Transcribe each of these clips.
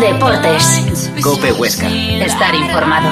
Deportes. COPE Huesca. Estar informado.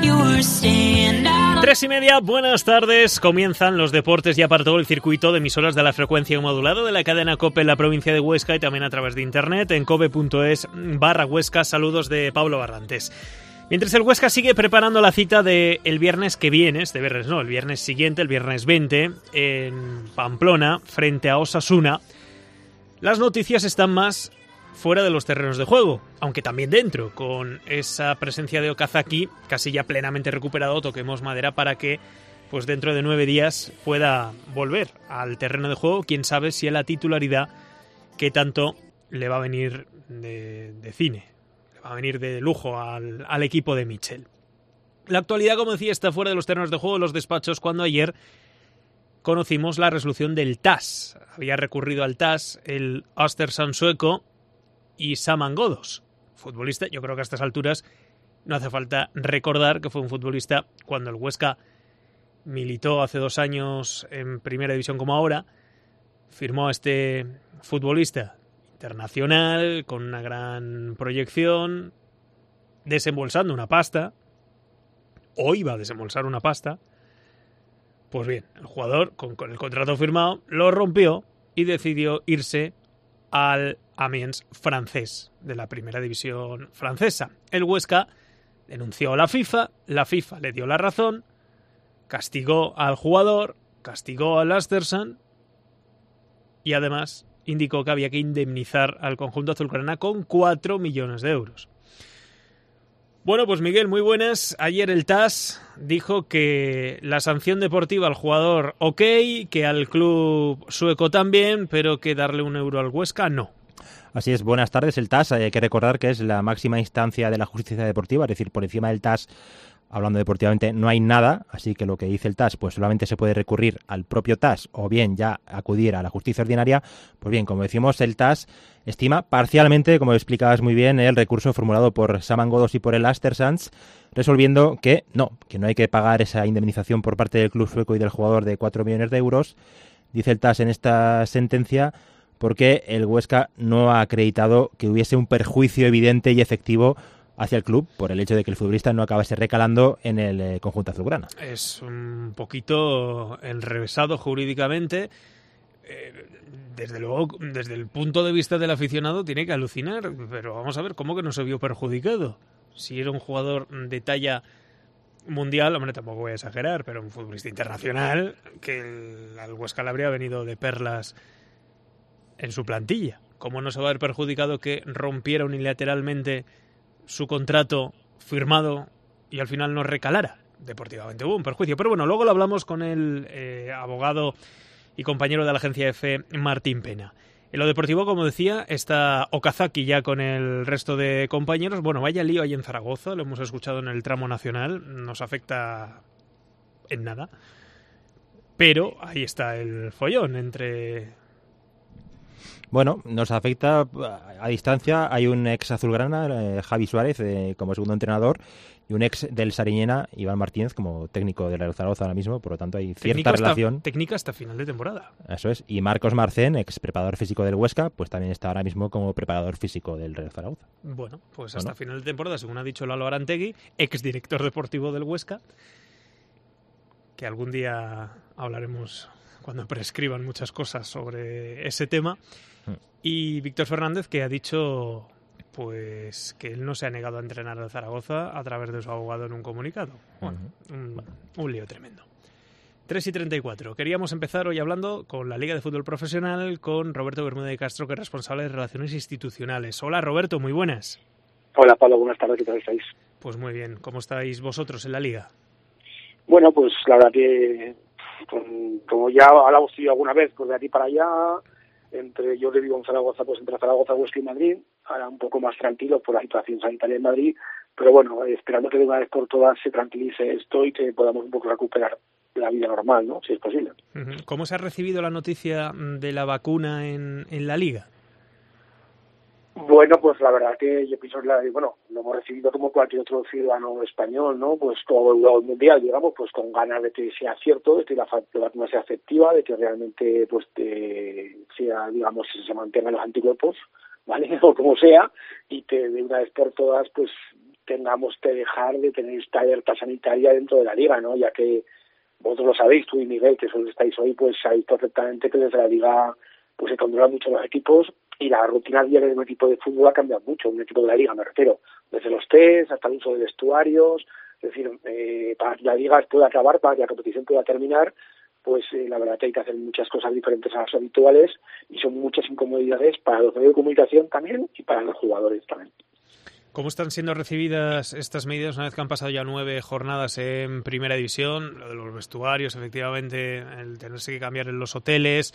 3:30, buenas tardes. Comienzan los deportes ya para todo el circuito de emisoras de la frecuencia modulada de la cadena COPE en la provincia de Huesca y también a través de internet en cope.es/Huesca. Saludos de Pablo Barrantes. Mientras el Huesca sigue preparando la cita del viernes que viene, el viernes siguiente, el viernes 20, en Pamplona, frente a Osasuna, las noticias están más fuera de los terrenos de juego, aunque también dentro, con esa presencia de Okazaki casi ya plenamente recuperado. Toquemos madera para que pues dentro de 9 días pueda volver al terreno de juego. Quién sabe si a la titularidad que tanto le va a venir de cine, le va a venir de lujo al equipo de Michel. La actualidad, como decía, está fuera de los terrenos de juego, los despachos, cuando ayer conocimos la resolución del TAS. Había recurrido al TAS el Östersund sueco y Saman Ghoddos, futbolista. Yo creo que a estas alturas no hace falta recordar que fue un futbolista cuando el Huesca militó hace 2 años en Primera División como ahora. Firmó a este futbolista internacional con una gran proyección, desembolsando una pasta, o iba a desembolsar una pasta. Pues bien, el jugador con el contrato firmado lo rompió y decidió irse al Amiens francés de la Primera División francesa. El Huesca denunció a la FIFA le dio la razón, castigó al jugador, castigó al Östersund y además indicó que había que indemnizar al conjunto azulgrana con 4 millones de euros. Bueno, pues Miguel, muy buenas. Ayer el TAS dijo que la sanción deportiva al jugador ok, que al club sueco también, pero que darle 1 euro al Huesca no. Así es, buenas tardes. El TAS, hay que recordar que es la máxima instancia de la justicia deportiva, es decir, por encima del TAS, hablando deportivamente, no hay nada, así que lo que dice el TAS, pues solamente se puede recurrir al propio TAS o bien ya acudir a la justicia ordinaria. Pues bien, como decimos, el TAS estima parcialmente, como explicabas muy bien, el recurso formulado por Saman Ghoddos y por el Östersund, resolviendo que no hay que pagar esa indemnización por parte del club sueco y del jugador de 4 millones de euros. Dice el TAS en esta sentencia porque el Huesca no ha acreditado que hubiese un perjuicio evidente y efectivo hacia el club por el hecho de que el futbolista no acabase recalando en el conjunto azulgrana. Es un poquito enrevesado jurídicamente. Desde luego, desde el punto de vista del aficionado tiene que alucinar, pero vamos a ver, ¿cómo que no se vio perjudicado? Si era un jugador de talla mundial, hombre, tampoco voy a exagerar, pero un futbolista internacional, que al Huesca le habría venido de perlas en su plantilla. ¿Cómo no se va a ver perjudicado que rompiera unilateralmente su contrato firmado y al final no recalara? Deportivamente hubo un perjuicio, pero bueno, luego lo hablamos con el abogado y compañero de la agencia EFE, Martín Pena. En lo deportivo, como decía, está Okazaki ya con el resto de compañeros. Bueno, vaya lío ahí en Zaragoza, lo hemos escuchado en el tramo nacional, nos afecta en nada, pero ahí está el follón entre... Bueno, nos afecta a distancia. Hay un ex azulgrana, Javi Suárez, como segundo entrenador, y un ex del Sariñena, Iván Martínez, como técnico del Real Zaragoza ahora mismo. Por lo tanto, hay cierta relación. Técnica hasta final de temporada. Eso es. Y Marcos Marcén, ex preparador físico del Huesca, pues también está ahora mismo como preparador físico del Real Zaragoza. Bueno, pues hasta final de temporada, según ha dicho Lalo Arantegui, ex director deportivo del Huesca, que algún día hablaremos cuando prescriban muchas cosas sobre ese tema. Y Víctor Fernández, que ha dicho pues que él no se ha negado a entrenar al Zaragoza a través de su abogado en un comunicado. Bueno, un lío tremendo. 3:34. Queríamos empezar hoy hablando con la Liga de Fútbol Profesional, con Roberto Bermúdez de Castro, que es responsable de Relaciones Institucionales. Hola, Roberto, muy buenas. Hola, Pablo, buenas tardes, ¿qué tal estáis? Pues muy bien, ¿cómo estáis vosotros en la Liga? Bueno, pues la verdad que, como ya hablamos tú y yo alguna vez, pues de aquí para allá, yo le digo en Zaragoza, pues entre Zaragoza, Huesca y Madrid, ahora un poco más tranquilo por la situación sanitaria en Madrid, pero bueno, esperando que de una vez por todas se tranquilice esto y que podamos un poco recuperar la vida normal, ¿no? Si es posible. ¿Cómo se ha recibido la noticia de la vacuna en la Liga? Bueno, pues la verdad que yo pienso, lo hemos recibido como cualquier otro ciudadano español, ¿no? Pues todo el mundial, digamos, pues con ganas de que sea cierto, de que la vacuna sea efectiva, de que realmente pues sea, digamos, se mantengan los anticuerpos ¿vale? O como sea, y que de una vez por todas, pues tengamos que dejar de tener esta alerta sanitaria dentro de la liga, ¿no? Ya que vosotros lo sabéis, tú y Miguel, que solo estáis hoy, pues sabéis perfectamente que desde la liga pues se controlan mucho los equipos y la rutina diaria de un equipo de fútbol ha cambiado mucho, un equipo de la liga me refiero, desde los test hasta el uso de vestuarios, es decir, para que la liga pueda acabar, para que la competición pueda terminar, pues la verdad que hay que hacer muchas cosas diferentes a las habituales y son muchas incomodidades para los medios de comunicación también y para los jugadores también. ¿Cómo están siendo recibidas estas medidas una vez que han pasado ya 9 jornadas en Primera División? Lo de los vestuarios, efectivamente, el tenerse que cambiar en los hoteles,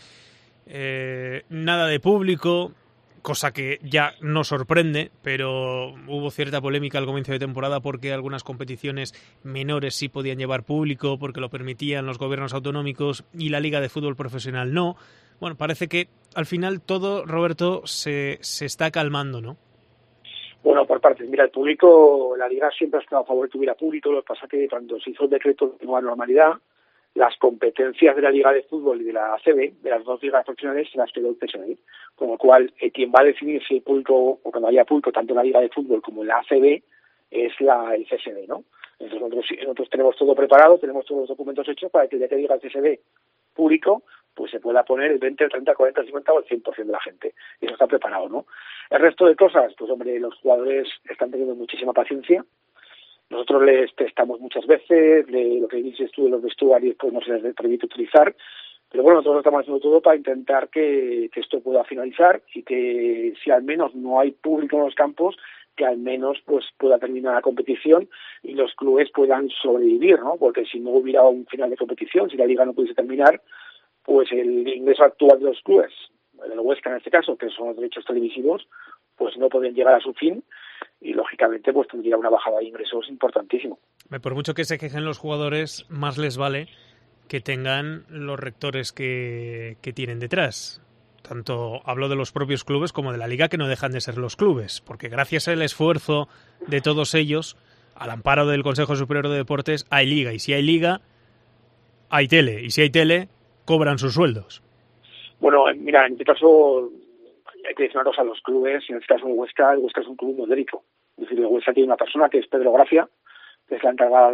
nada de público, cosa que ya no sorprende, pero hubo cierta polémica al comienzo de temporada porque algunas competiciones menores sí podían llevar público, porque lo permitían los gobiernos autonómicos y la Liga de Fútbol Profesional no. Bueno, parece que al final todo, Roberto, se está calmando, ¿no? Bueno, por partes. Mira, el público, la Liga siempre ha estado a favor de que tuviera público. Lo que pasa es que cuando se hizo el decreto de nueva normalidad, las competencias de la Liga de Fútbol y de la ACB, de las dos ligas profesionales, se las quedó el PSV. Con lo cual, quien va a decidir si hay público o cuando haya público, tanto en la Liga de Fútbol como en la ACB, es el CSD, ¿no? Entonces nosotros tenemos todo preparado, tenemos todos los documentos hechos para que el día que diga el CSD público, pues se pueda poner el 20, el 30, el 40, el 50 o el 100% de la gente. Eso está preparado, ¿no? El resto de cosas, pues hombre, los jugadores están teniendo muchísima paciencia. Nosotros les testamos muchas veces, lo que dices tú de los vestuarios, pues no se les permite utilizar. Pero bueno, nosotros estamos haciendo todo para intentar que esto pueda finalizar y que si al menos no hay público en los campos, que al menos pues pueda terminar la competición y los clubes puedan sobrevivir, ¿no? Porque si no hubiera un final de competición, si la liga no pudiese terminar, pues el ingreso actual de los clubes, el Huesca en este caso, que son los derechos televisivos, pues no podrían llegar a su fin y lógicamente pues tendría una bajada de ingresos importantísimo. Por mucho que se quejen los jugadores, más les vale que tengan los rectores que tienen detrás. Tanto hablo de los propios clubes como de la liga, que no dejan de ser los clubes, porque gracias al esfuerzo de todos ellos, al amparo del Consejo Superior de Deportes, hay liga, y si hay liga, hay tele, y si hay tele, cobran sus sueldos. Bueno, mira, en este caso hay que decir una cosa a los clubes, en este caso el Huesca es un club modélico. Es decir, el Huesca tiene una persona que es Pedro Gracia, que es la encargada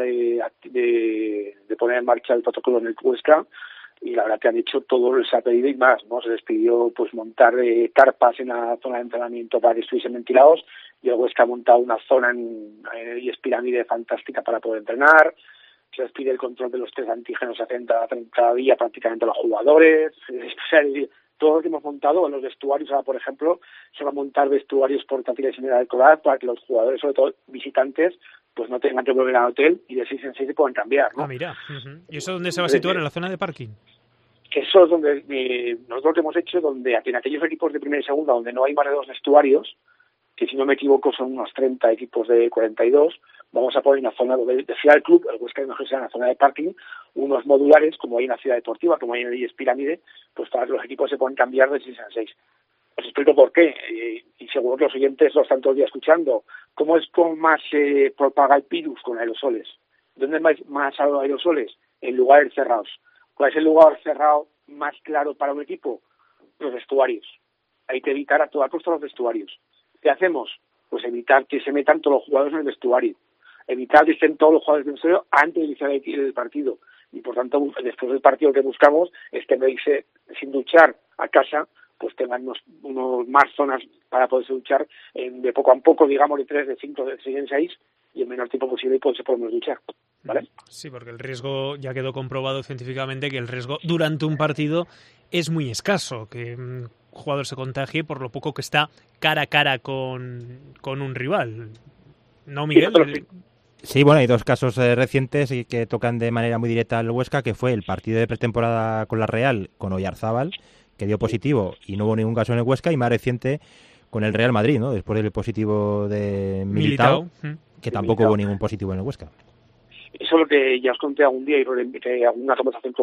de poner en marcha el protocolo en el Huesca, y la verdad que han hecho todo lo que se ha pedido y más, ¿no? Se les pidió pues montar carpas en la zona de entrenamiento para que estuviesen ventilados, y el Huesca ha montado una zona en pirámide fantástica para poder entrenar. Se les pide el control de los test antígenos cada día prácticamente a los jugadores. O sea, todo lo que hemos montado en los vestuarios, ahora por ejemplo, se va a montar vestuarios portátiles en el alcohol para que los jugadores, sobre todo visitantes, pues no tengan que volver al hotel y de 6 en 6 se puedan cambiar, ¿no? Ah, mira. ¿Y eso dónde se va a situar? ¿En la zona de parking? Eso es donde nosotros lo que hemos hecho, donde en aquellos equipos de primera y segunda donde no hay más de 2 vestuarios, que si no me equivoco son unos 30 equipos de 42, vamos a poner en la zona donde decía el club, el Huesca mejor sea en la zona de parking, unos modulares, como hay en la ciudad deportiva, como hay en el Pirámide, pues para que los equipos se puedan cambiar de 6 en 6. Os explico por qué, y seguro que los oyentes lo están todo el día escuchando. ¿Cómo es como más se propaga el virus? Con aerosoles. ¿Dónde más aerosoles? En lugares cerrados. ¿Cuál es el lugar cerrado más claro para un equipo? Los vestuarios. Hay que evitar a toda costa los vestuarios. ¿Qué hacemos? Pues evitar que se metan todos los jugadores en el vestuario. Evitar que estén todos los jugadores en el vestuario antes de iniciar el partido. Y por tanto, después del partido, lo que buscamos es que en vez de irse sin duchar a casa, pues tengan unos más zonas para poderse duchar de poco a poco, digamos, de 3, de 5, de 6 en 6, y el menor tiempo posible y se podemos duchar, ¿vale? Sí, porque el riesgo, ya quedó comprobado científicamente que el riesgo durante un partido es muy escaso, que un jugador se contagie por lo poco que está cara a cara con un rival. ¿No, Miguel? Sí, bueno, hay 2 casos recientes y que tocan de manera muy directa al Huesca, que fue el partido de pretemporada con la Real, con Oyarzábal, que dio positivo y no hubo ningún caso en el Huesca, y más reciente con el Real Madrid, ¿no? Después del positivo de Militao, que tampoco hubo ningún positivo en el Huesca. Eso es lo que ya os conté algún día, y que alguna conversación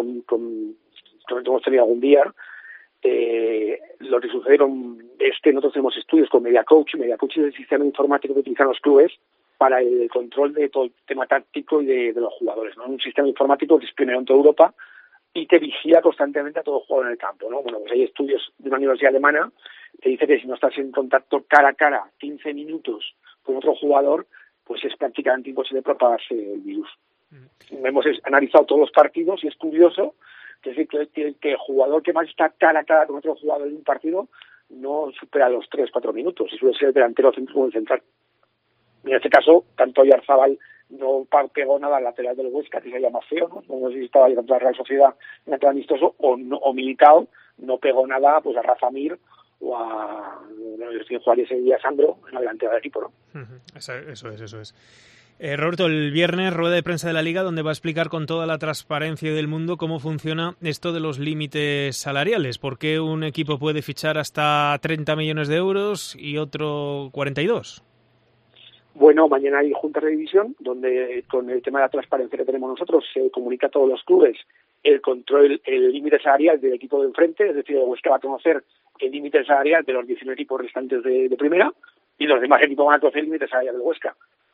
que hemos tenido algún día. Lo que sucedieron nosotros tenemos estudios con MediaCoach. MediaCoach es el sistema informático que utilizan los clubes para el control de todo el tema táctico y de los jugadores, ¿no? Un sistema informático que es pionero en toda Europa y que vigila constantemente a todo jugador en el campo, ¿no? Bueno, pues hay estudios de una universidad alemana te dice que si no estás en contacto cara a cara 15 minutos con otro jugador, pues es prácticamente imposible propagarse el virus. Hemos analizado todos los partidos y es curioso que el jugador que más está cara a cara con otro jugador en un partido no supera los 3-4 minutos, y suele ser el delantero centro o el central. En este caso, tanto Oyarzabal no pegó nada al lateral del Huesca, que se llama feo, no sé si estaba ahí contra la Real Sociedad en aquel amistoso, o Militao no pegó nada pues a Rafa Mir o a Juárez y a Sandro en la delantera del equipo, ¿no? Eso es. Roberto, el viernes rueda de prensa de la Liga donde va a explicar con toda la transparencia del mundo cómo funciona esto de los límites salariales. ¿Por qué un equipo puede fichar hasta 30 millones de euros y otro 42? Bueno, mañana hay junta de división donde con el tema de la transparencia que tenemos nosotros se comunica a todos los clubes el control, el límite salarial del equipo de enfrente, es decir, el Huesca va a conocer el límite salarial de los 19 equipos restantes de primera y los demás equipos van a conocer el límite salarial del Huesca.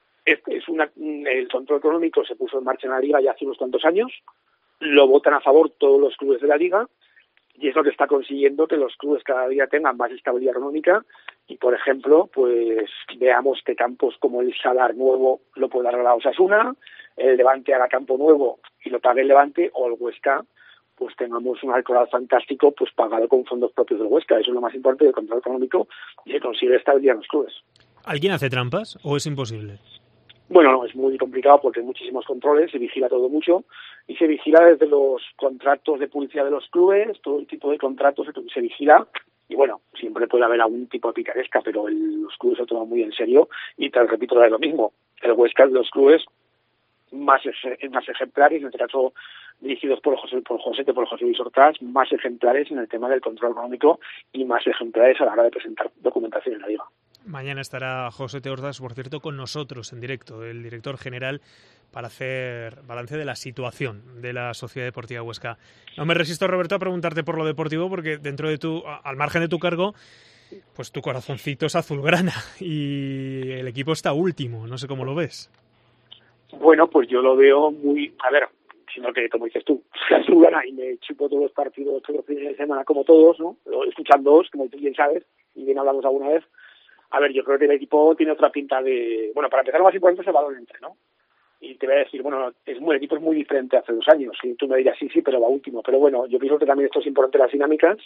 El control económico se puso en marcha en la Liga ya hace unos cuantos años, lo votan a favor todos los clubes de la Liga y es lo que está consiguiendo que los clubes cada día tengan más estabilidad económica y, por ejemplo, pues veamos que campos como el Salar Nuevo lo puede dar a la Osasuna, el Levante haga campo nuevo y lo pague el Levante, o el Huesca pues tengamos un Alcoraz fantástico pues pagado con fondos propios del Huesca. Eso es lo más importante del control económico y se consigue estabilidad en los clubes. ¿Alguien hace trampas o es imposible? Bueno, no, es muy complicado porque hay muchísimos controles, se vigila todo mucho y se vigila desde los contratos de publicidad de los clubes, todo el tipo de contratos se vigila y bueno, siempre puede haber algún tipo de picaresca, pero los clubes se toman muy en serio y te repito lo mismo, el Huesca es de los clubes más ejemplares, en este caso dirigidos por José Luis Ortaz, más ejemplares en el tema del control económico y más ejemplares a la hora de presentar documentación en la Liga. Mañana estará José Ortaz, por cierto, con nosotros en directo, el director general, para hacer balance de la situación de la Sociedad Deportiva Huesca. No me resisto, Roberto, a preguntarte por lo deportivo, porque dentro de al margen de tu cargo, pues tu corazoncito es azulgrana y el equipo está último. No sé cómo lo ves. Bueno, pues yo lo veo sino que, como dices tú, soy azulgrana y me chupo todos los partidos todos los fines de semana como todos, ¿no? Escuchándoos, como tú bien sabes, y bien hablamos alguna vez. A ver, yo creo que el equipo tiene otra pinta de... Bueno, para empezar, lo más importante es el balón entre, ¿no? Y te voy a decir, bueno, el equipo es muy diferente hace 2 años. Y tú me dirás, sí, pero va último. Pero bueno, yo pienso que también esto es importante, las dinámicas.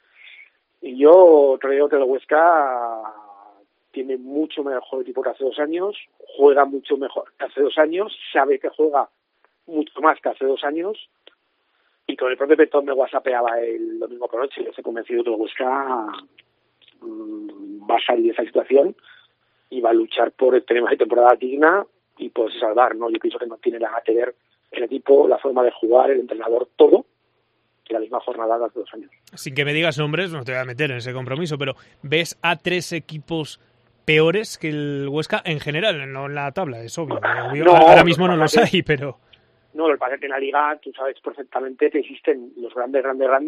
Y yo creo que el Huesca tiene mucho mejor equipo que hace 2 años, juega mucho mejor que hace 2 años, sabe que juega mucho más que hace 2 años. Y con el propio Petón me whatsappeaba el domingo por noche. Yo estoy convencido que el Huesca va a salir de esa situación y va a luchar por tener una temporada digna y poderse salvar, ¿no? Yo pienso que no tiene nada que ver el equipo, la forma de jugar, el entrenador, todo, que la misma jornada de hace 2 años. Sin que me digas nombres, no te voy a meter en ese compromiso, pero ¿ves a 3 equipos peores que el Huesca en general? No en la tabla, es obvio. No, ahora mismo no los hay, pero... No, lo que pasa es que en la Liga tú sabes perfectamente que existen los grandes,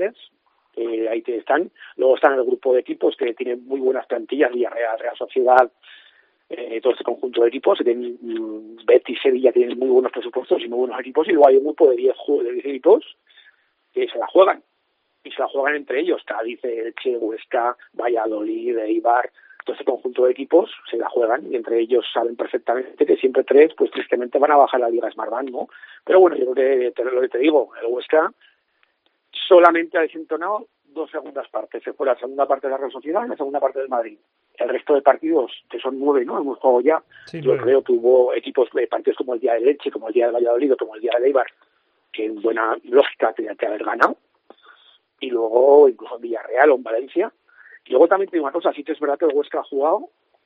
ahí están. Luego están el grupo de equipos que tienen muy buenas plantillas, Villarreal, Real Sociedad, todo este conjunto de equipos. Betis, Sevilla tienen muy buenos presupuestos y muy buenos equipos, y luego hay un grupo de 10 equipos que se la juegan. Y se la juegan entre ellos, Cádiz, Elche, Huesca, Valladolid, Eibar. Todo este conjunto de equipos se la juegan y entre ellos saben perfectamente que siempre 3, pues tristemente van a bajar la Liga Smartbank, ¿no? Pero bueno, yo creo que lo que te digo, el Huesca solamente ha desentonado 2 segundas partes. Se fue la segunda parte de la Real Sociedad y la segunda parte del Madrid. El resto de partidos, que son 9, ¿no? Hemos jugado ya. Sí, yo creo que hubo equipos, partidos como el día de Leche, como el día de Valladolid, como el día de Eibar, que en buena lógica tenían que haber ganado. Y luego, incluso en Villarreal o en Valencia. Y luego también te digo una cosa, sí que es verdad que el Huesca ha jugado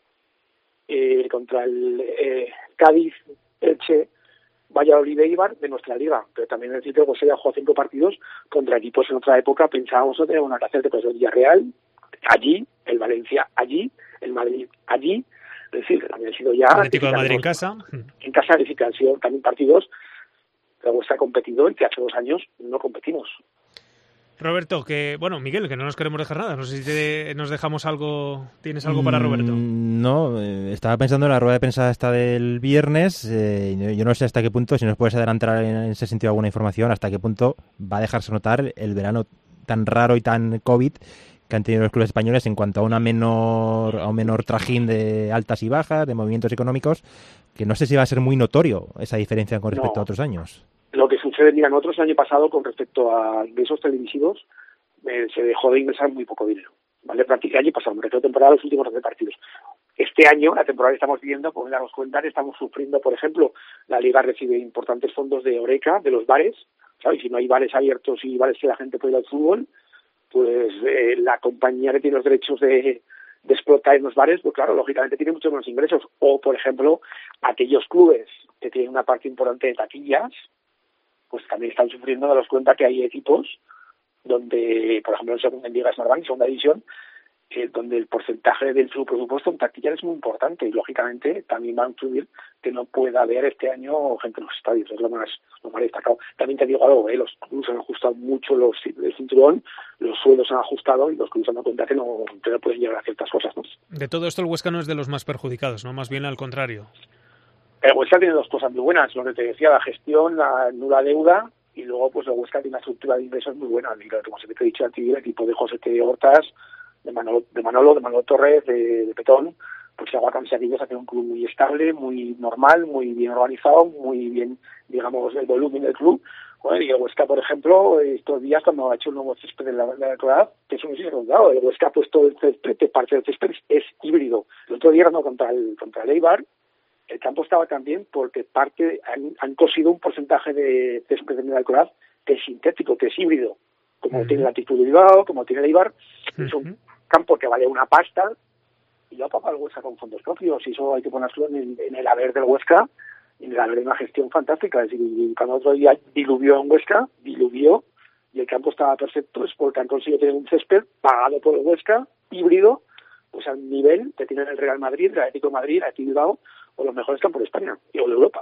contra el Cádiz, Elche, Valladolid e Eibar de nuestra liga, pero también es decir que el Huesca ya jugó 5 partidos contra equipos en otra época. Pensábamos que teníamos una clase de el Villarreal allí, el Valencia allí, el Madrid allí, es decir, que también ha sido ya... Atlético de Madrid en casa. En casa, es decir, que han sido también partidos que el Huesca ha competido y que hace 2 años no competimos. Roberto, Miguel, que no nos queremos dejar nada. No sé si nos dejamos algo. ¿Tienes algo para Roberto? No, estaba pensando en la rueda de prensa esta del viernes. Yo no sé hasta qué punto, si nos puedes adelantar en ese sentido alguna información, hasta qué punto va a dejarse notar el verano tan raro y tan COVID que han tenido los clubes españoles en cuanto a un menor trajín de altas y bajas, de movimientos económicos, que no sé si va a ser muy notorio esa diferencia con respecto a otros años. Lo que sucede, mira, nosotros el año pasado con respecto a ingresos televisivos se dejó de ingresar muy poco dinero, ¿vale? Prácticamente el año pasado, me refiero a temporada, los últimos 12 partidos. Este año, la temporada que estamos viviendo, como darnos cuenta, estamos sufriendo, por ejemplo, la Liga recibe importantes fondos de Horeca, de los bares, ¿sabes? Si no hay bares abiertos y bares que la gente puede ir al fútbol, pues la compañía que tiene los derechos de explotar en los bares, pues claro, lógicamente tiene muchos menos ingresos. O, por ejemplo, aquellos clubes que tienen una parte importante de taquillas, pues también están sufriendo, daros cuenta que hay equipos donde, por ejemplo, en Liga Smartbank, segunda división, donde el porcentaje de su presupuesto en taquillas es muy importante y, lógicamente, también va a influir que no pueda haber este año gente en los estadios, es lo más destacado. También te digo algo, los clubes han ajustado mucho el cinturón, los sueldos han ajustado y los clubes han dado cuenta que no pueden llegar a ciertas cosas, ¿no? De todo esto, el Huesca no es de los más perjudicados, ¿no? Más bien al contrario. El Huesca tiene dos cosas muy buenas, lo que te decía, la gestión, la nula deuda, y luego pues el Huesca tiene una estructura de ingresos muy buena. Y como se te he dicho a ti, el equipo de José T. Hortas, de Manolo Torres, de Petón, pues se haga cambios hacia un club muy estable, muy normal, muy bien organizado, muy bien, digamos, el volumen del club. Bueno, y el Huesca, por ejemplo, estos días cuando ha hecho un nuevo césped en la actualidad, que eso no se ha contado, el Huesca ha puesto el césped, parte del césped es híbrido. El otro día no contra el Eibar, el campo estaba también porque han cosido un porcentaje de césped en el Alcoraz que es sintético, que es híbrido, como tiene la Altitud de Bilbao, como tiene el Eibar. Es un campo que vale una pasta y lo ha pagado el Huesca con fondos propios, y eso hay que ponerlo en el haber del Huesca, en el haber de una gestión fantástica. Es decir, cuando otro día diluvió en Huesca, y el campo estaba perfecto, es porque han conseguido tener un césped pagado por el Huesca, híbrido, pues al nivel que tienen el Real Madrid, el Atlético de Madrid, el Atlético Bilbao, o los mejores campos de España o de Europa.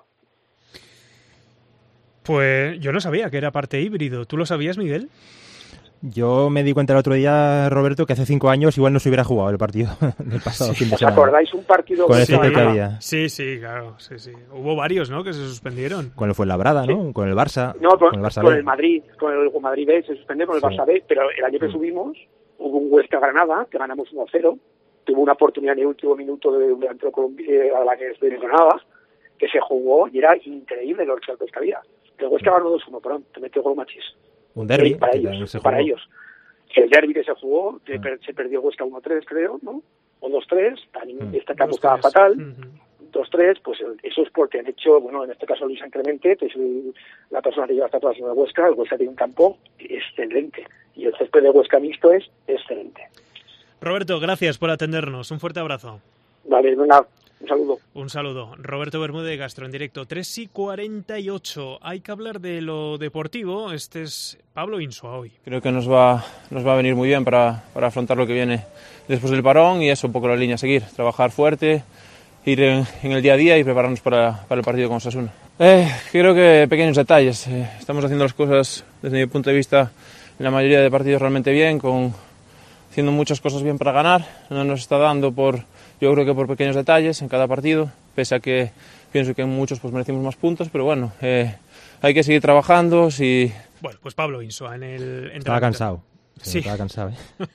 Pues yo no sabía que era parte híbrido. ¿Tú lo sabías, Miguel? Yo me di cuenta el otro día, Roberto, que hace 5 años igual no se hubiera jugado el partido del pasado fin de semana. ¿Os acordáis un partido con ese que había? Sí, claro. Sí. Hubo varios, ¿no?, que se suspendieron. Con el Fuenlabrada, ¿no? Con el Barça. No, con el Barça con B. el Madrid. Con el Madrid B se suspendió, con el Barça B. Pero el año que subimos hubo un Huesca-Granada, que ganamos 1-0. Tuvo una oportunidad en el último minuto de un delantero albanés de Granada, que se jugó y era increíble los saltos que había. El Huesca ganó 2-1, perdón, te metió gol Machís. Un derbi para ellos. El derbi que se jugó, se perdió Huesca 1-3, creo, ¿no? O 2-3, este campo estaba fatal. 2-3, pues eso es porque han hecho, bueno, en este caso Luis San Clemente, que es la persona que lleva hasta todas las Huesca. El Huesca tiene un campo excelente y el césped de Huesca mixto es excelente. Roberto, gracias por atendernos. Un fuerte abrazo. Vale, venga, un saludo. Un saludo. Roberto Bermúdez, Gastro en directo. 3:48. Hay que hablar de lo deportivo. Este es Pablo Insua hoy. Creo que nos va a venir muy bien para afrontar lo que viene después del parón, y eso un poco la línea a seguir. Trabajar fuerte, ir en el día a día y prepararnos para el partido con Osasuna. Creo que pequeños detalles. Estamos haciendo las cosas desde mi punto de vista en la mayoría de partidos realmente bien, haciendo muchas cosas bien para ganar. No nos está dando yo creo que por pequeños detalles en cada partido, pese a que pienso que en muchos pues merecimos más puntos, pero bueno, hay que seguir trabajando. Bueno, pues Pablo Insua en el... Estaba cansado. Sí. Estaba cansado,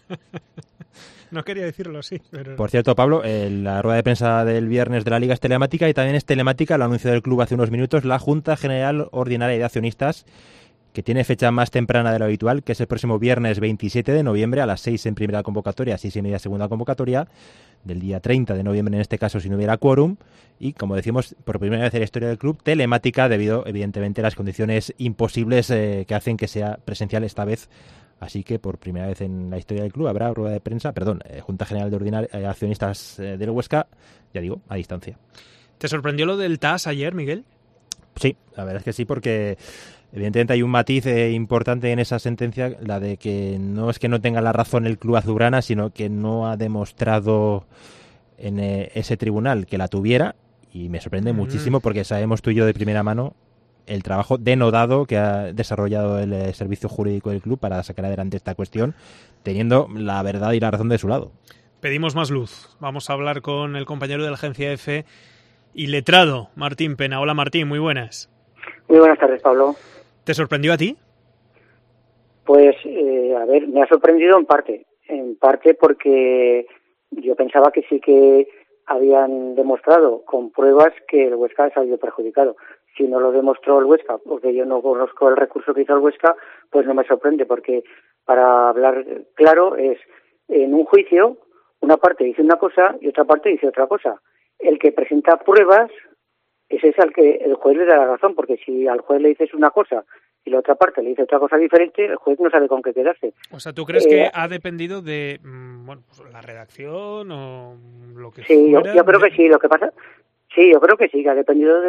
No quería decirlo así, pero... Por cierto, Pablo, la rueda de prensa del viernes de la Liga es telemática, y también es telemática, lo anunció del club hace unos minutos, la Junta General Ordinaria de Accionistas, que tiene fecha más temprana de lo habitual, que es el próximo viernes 27 de noviembre a las 6 en primera convocatoria, 6:30 segunda convocatoria, del día 30 de noviembre en este caso si no hubiera quórum, y como decimos, por primera vez en la historia del club, telemática, debido evidentemente a las condiciones imposibles que hacen que sea presencial esta vez. Así que por primera vez en la historia del club habrá rueda de prensa, Junta General de Accionistas del Huesca, ya digo, a distancia. ¿Te sorprendió lo del TAS ayer, Miguel? Sí, la verdad es que sí, porque evidentemente hay un matiz importante en esa sentencia, la de que no es que no tenga la razón el club azulgrana, sino que no ha demostrado en ese tribunal que la tuviera, y me sorprende muchísimo porque sabemos tú y yo de primera mano el trabajo denodado que ha desarrollado el servicio jurídico del club para sacar adelante esta cuestión, teniendo la verdad y la razón de su lado. Pedimos más luz. Vamos a hablar con el compañero de la agencia EFE y letrado, Martín Pena. Hola Martín, muy buenas. Muy buenas tardes, Pablo. ¿Te sorprendió a ti? Pues, a ver, me ha sorprendido en parte. en parte porque yo pensaba que sí que habían demostrado con pruebas que el Huesca ha salido perjudicado. Si no lo demostró el Huesca, porque yo no conozco el recurso que hizo el Huesca, pues no me sorprende, porque para hablar claro es, en un juicio, una parte dice una cosa y otra parte dice otra cosa. El que presenta pruebas, ese es al que el juez le da la razón, porque si al juez le dices una cosa y la otra parte le dice otra cosa diferente, el juez no sabe con qué quedarse. O sea, ¿tú crees que ha dependido de pues la redacción o lo que sí, fuera? Yo creo que sí, lo que pasa... Sí, yo creo que sí, que ha dependido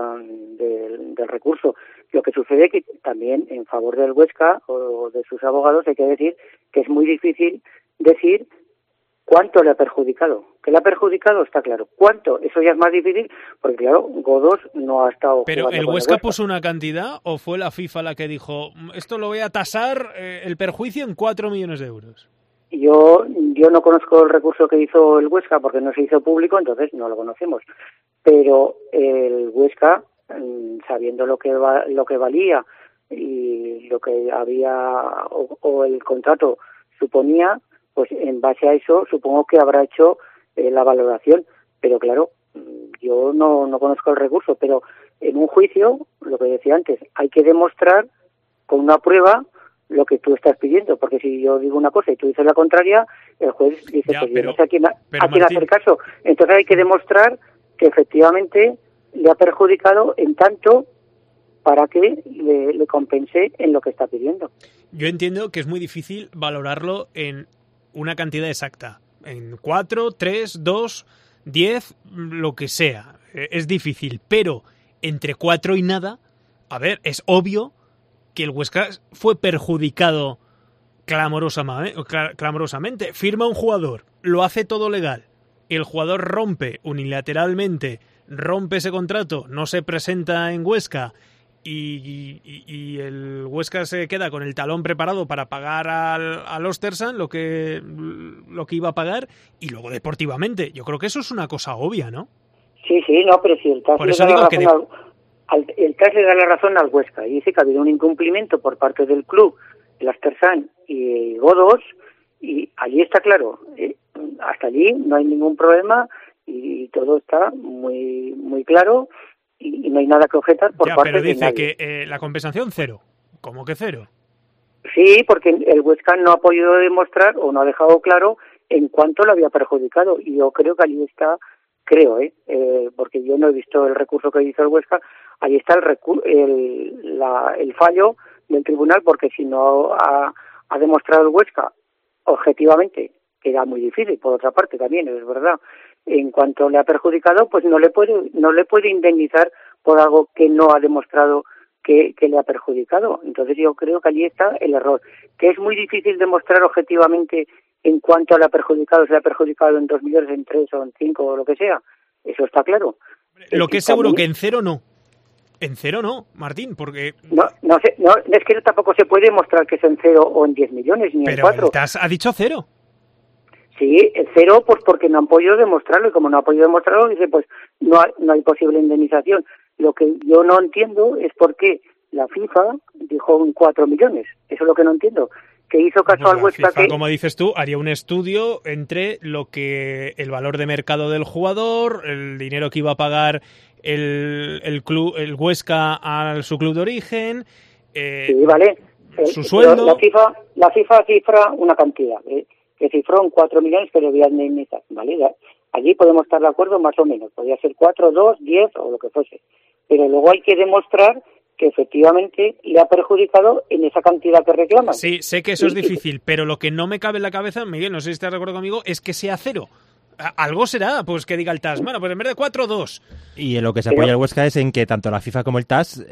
del recurso. Lo que sucede que también en favor del Huesca o de sus abogados hay que decir que es muy difícil decir cuánto le ha perjudicado. ¿Que le ha perjudicado? Está claro. ¿Cuánto? Eso ya es más difícil porque, claro, Godós no ha estado ¿Pero jugando el con Huesca puso una cantidad o fue la FIFA la que dijo esto lo voy a tasar el perjuicio en 4 millones de euros? Yo no conozco el recurso que hizo el Huesca porque no se hizo público, entonces no lo conocemos. Pero el Huesca, sabiendo lo que valía y lo que había o el contrato suponía, pues en base a eso supongo que habrá hecho la valoración. Pero claro, yo no conozco el recurso, pero en un juicio, lo que decía antes, hay que demostrar con una prueba lo que tú estás pidiendo, porque si yo digo una cosa y tú dices la contraria, el juez dice, ya, pues pero, yo no sé a quién Martín, hacer caso. Entonces hay que demostrar que efectivamente le ha perjudicado en tanto para que le compense en lo que está pidiendo. Yo entiendo que es muy difícil valorarlo en una cantidad exacta, en 4, 3, 2, 10, lo que sea. Es difícil, pero entre 4 y nada, a ver, es obvio que el Huesca fue perjudicado clamorosamente. Firma un jugador, lo hace todo legal, el jugador rompe unilateralmente, rompe ese contrato, no se presenta en Huesca y el Huesca se queda con el talón preparado para pagar al Östersund lo que iba a pagar, y luego deportivamente. Yo creo que eso es una cosa obvia, ¿no? Sí, no, pero si el TAS por eso digo que el TAS le da la razón al Huesca y dice que ha habido un incumplimiento por parte del club, el Östersund y Godós, y allí está claro, hasta allí no hay ningún problema y todo está muy muy claro y no hay nada que objetar por parte de nadie. Pero dice que la compensación 0. ¿Cómo que 0? Sí, porque el Huesca no ha podido demostrar o no ha dejado claro en cuánto lo había perjudicado, y yo creo que allí está, porque yo no he visto el recurso que hizo el Huesca, allí está el fallo del tribunal, porque si no ha demostrado el Huesca objetivamente, que era muy difícil, por otra parte también, es verdad, en cuanto le ha perjudicado, pues no le puede indemnizar por algo que no ha demostrado que le ha perjudicado. Entonces yo creo que allí está el error, que es muy difícil demostrar objetivamente en cuanto le ha perjudicado, si le ha perjudicado en 2 millones, en 3 o en 5 o lo que sea. Eso está claro. Lo que es seguro que en 0 no. En 0 no, Martín, porque... No, es que tampoco se puede demostrar que es en 0 o en 10 millones, ni en 4. Pero el TAS ha dicho 0. Sí, el 0 pues porque no han podido demostrarlo, y como no han podido demostrarlo, dice pues no hay posible indemnización. Lo que yo no entiendo es por qué la FIFA dijo 4 millones. Eso es lo que no entiendo. Que hizo caso al Huesca FIFA, como dices tú, haría un estudio entre lo que el valor de mercado del jugador, el dinero que iba a pagar el club, el Huesca a su club de origen, sí, vale. Su sueldo. La FIFA cifra una cantidad, que cifró en 4 millones que debía indemnizar, ¿vale? Allí podemos estar de acuerdo más o menos, podría ser 4, 2, 10 o lo que fuese, pero luego hay que demostrar que efectivamente le ha perjudicado en esa cantidad que reclaman. Sí, sé que eso es difícil, pero lo que no me cabe en la cabeza, Miguel, no sé si estás de acuerdo conmigo, es que sea 0. Algo será, pues que diga el TAS, bueno, pues en vez de 4, 2. Y en lo que se apoya el Huesca es en que tanto la FIFA como el TAS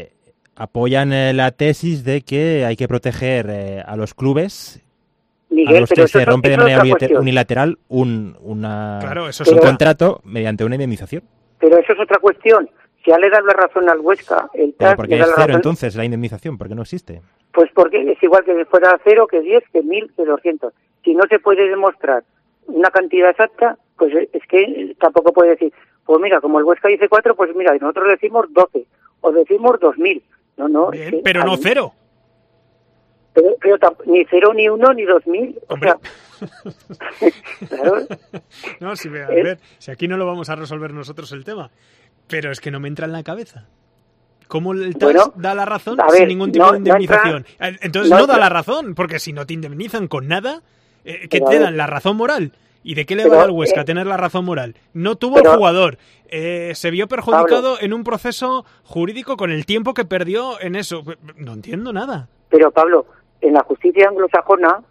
apoyan la tesis de que hay que proteger a los clubes, Miguel, a los que se rompe de manera unilateral un contrato mediante una indemnización. Pero eso es otra cuestión. Si ya le dan la razón al Huesca, el TAS... ¿Pero por qué es 0 entonces la indemnización? ¿Por qué no existe? Pues porque es igual que fuera 0, que 10, que 1000, que 200. Si no se puede demostrar una cantidad exacta, pues es que tampoco puede decir, pues mira, como el Huesca dice 4, pues mira, nosotros decimos 12, o decimos 2000. No. Bien, pero no 0. Pero ni 0, ni 1, ni 2000. Hombre, o sea, Claro. No, si, a ver, si aquí no lo vamos a resolver nosotros el tema, pero es que no me entra en la cabeza. ¿Cómo el TAS da la razón sin ningún tipo de indemnización? Entonces no da la razón, porque si no te indemnizan con nada, ¿qué te dan? ¿La razón moral? ¿Y de qué le va al Huesca tener la razón moral? No tuvo el jugador. Se vio perjudicado en un proceso jurídico con el tiempo que perdió en eso. No entiendo nada. Pero, Pablo, en la justicia anglosajona,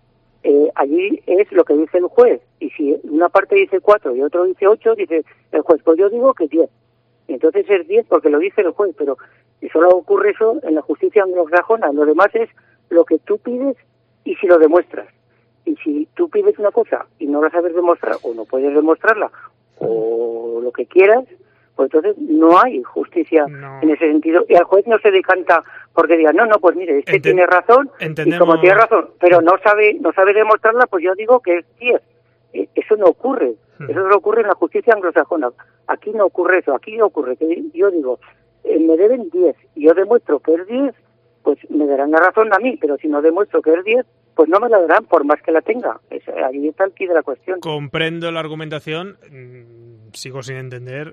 allí es lo que dice el juez. Y si una parte dice 4 y otro dice 8, dice el juez, pues yo digo que 10. Y entonces es 10 porque lo dice el juez. Pero solo ocurre eso en la justicia anglosajona. Lo demás es lo que tú pides y si lo demuestras. Y si tú pides una cosa y no la sabes demostrar o no puedes demostrarla o lo que quieras, pues entonces no hay justicia en ese sentido. Y al juez no se decanta porque diga, no, pues mire, tiene razón y como tiene razón, pero no sabe demostrarla, pues yo digo que es 10. Eso no ocurre. Eso solo ocurre en la justicia anglosajona. Aquí no ocurre eso. Aquí ocurre que yo digo, me deben 10 y yo demuestro que es 10, pues me darán la razón a mí, pero si no demuestro que es 10, pues no me la darán por más que la tenga. Ahí está el quid de la cuestión. Comprendo la argumentación, sigo sin entender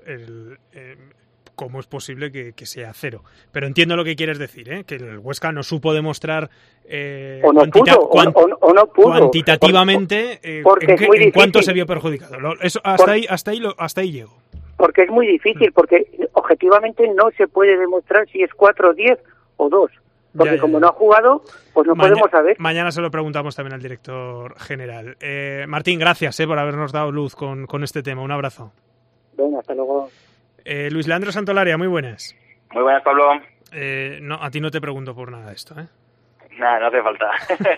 cómo es posible que sea 0. Pero entiendo lo que quieres decir, que el Huesca no supo demostrar o no pudo, cuantitativamente en cuánto se vio perjudicado. Eso, hasta ahí llego. Porque es muy difícil, porque objetivamente no se puede demostrar si es 4, 10 o 2. Porque como no ha jugado, pues no podemos saber. Mañana se lo preguntamos también al director general. Martín, gracias por habernos dado luz con este tema. Un abrazo. Venga, hasta luego. Luis Leandro Santolaria, muy buenas. Muy buenas, Pablo. No, a ti no te pregunto por nada de esto, Nada, no hace falta.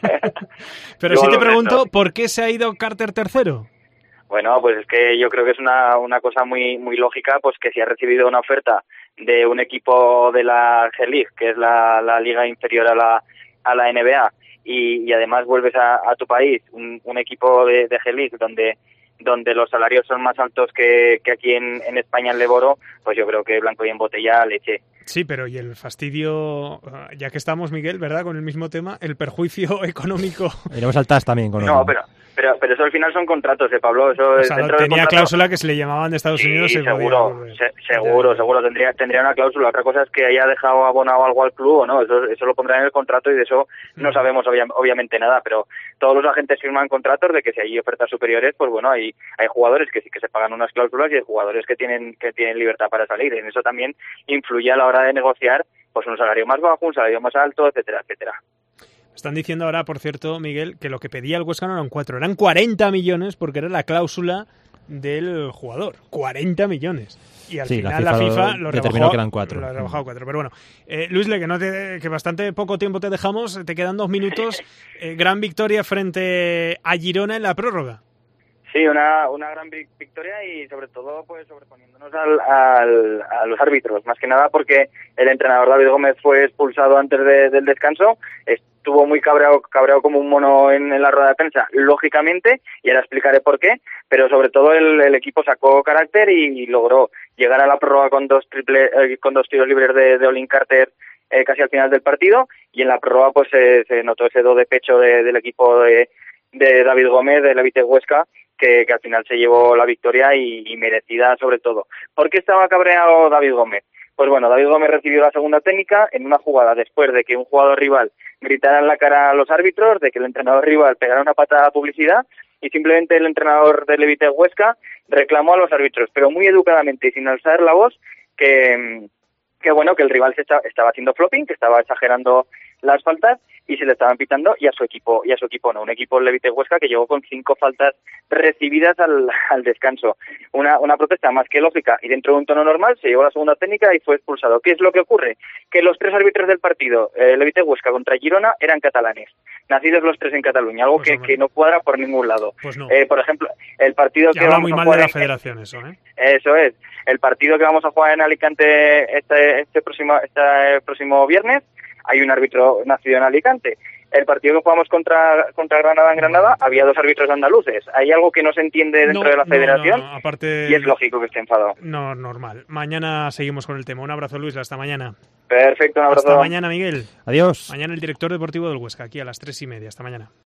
Pero sí te pregunto, ¿por qué se ha ido Carter tercero? Bueno, pues es que yo creo que es una cosa muy muy lógica, pues que si ha recibido una oferta de un equipo de la G-League, que es la liga inferior a la NBA, y además vuelves a tu país, un equipo de G-League donde los salarios son más altos que aquí en España en Leboro, pues yo creo que blanco y en botella leche. Sí, pero y el fastidio, ya que estamos, Miguel, ¿verdad?, con el mismo tema, el perjuicio económico. Iremos al TAS también con No, pero eso al final son contratos, Pablo. Eso o sea, tenía cláusula que se le llamaban de Estados Unidos. Sí, seguro. Tendría una cláusula. Otra cosa es que haya dejado abonado algo al club o no. Eso lo pondrá en el contrato y de eso no sabemos obviamente nada. Pero todos los agentes firman contratos de que si hay ofertas superiores, pues bueno, hay jugadores que sí que se pagan unas cláusulas y hay jugadores que tienen libertad para salir. En eso también influye a la hora de negociar pues un salario más bajo, un salario más alto, etcétera, etcétera. Están diciendo ahora, por cierto, Miguel, que lo que pedía el Huesca no eran 4, eran 40 millones porque era la cláusula del jugador. 40 millones. Y al final la FIFA lo rebajó, que eran 4. Lo ha rebajado 4. Pero bueno, Luis, que bastante poco tiempo te dejamos, te quedan 2 minutos. Gran victoria frente a Girona en la prórroga. Sí, una gran victoria y sobre todo pues sobreponiéndonos a los árbitros, más que nada porque el entrenador David Gómez fue expulsado antes del descanso, estuvo muy cabreado como un mono en la rueda de prensa, lógicamente, y ahora explicaré por qué, pero sobre todo el equipo sacó carácter y logró llegar a la prórroga con dos tiros libres de Olin Carter casi al final del partido, y en la prórroga pues se notó ese do de pecho del equipo de David Gómez, de Levite Huesca, que al final se llevó la victoria y merecida sobre todo. ¿Por qué estaba cabreado David Gómez? Pues bueno, David Gómez recibió la segunda técnica en una jugada después de que un jugador rival gritara en la cara a los árbitros, de que el entrenador rival pegara una patada a publicidad y simplemente el entrenador de Levite Huesca reclamó a los árbitros, pero muy educadamente y sin alzar la voz, que bueno, que el rival estaba haciendo flopping, que estaba exagerando las faltas y se le estaban pitando y a su equipo no, un equipo Levite Huesca que llegó con 5 faltas recibidas al descanso. Una protesta más que lógica y dentro de un tono normal se llevó la segunda técnica y fue expulsado. ¿Qué es lo que ocurre? Que los 3 árbitros del partido, Levite Huesca contra Girona, eran catalanes, nacidos los 3 en Cataluña, algo pues que no cuadra por ningún lado. Pues no. Por ejemplo, el partido que vamos muy mal de la federación eso, Eso es. El partido que vamos a jugar en Alicante este próximo viernes, hay un árbitro nacido en Alicante. El partido que jugamos contra Granada en Granada, había 2 árbitros andaluces. ¿Hay algo que no se entiende dentro de la federación? No, aparte, y es lógico que esté enfadado. No, normal. Mañana seguimos con el tema. Un abrazo, Luis. Hasta mañana. Perfecto, un abrazo. Hasta mañana, Miguel. Adiós. Mañana el director deportivo del Huesca, aquí a las 3:30. Hasta mañana.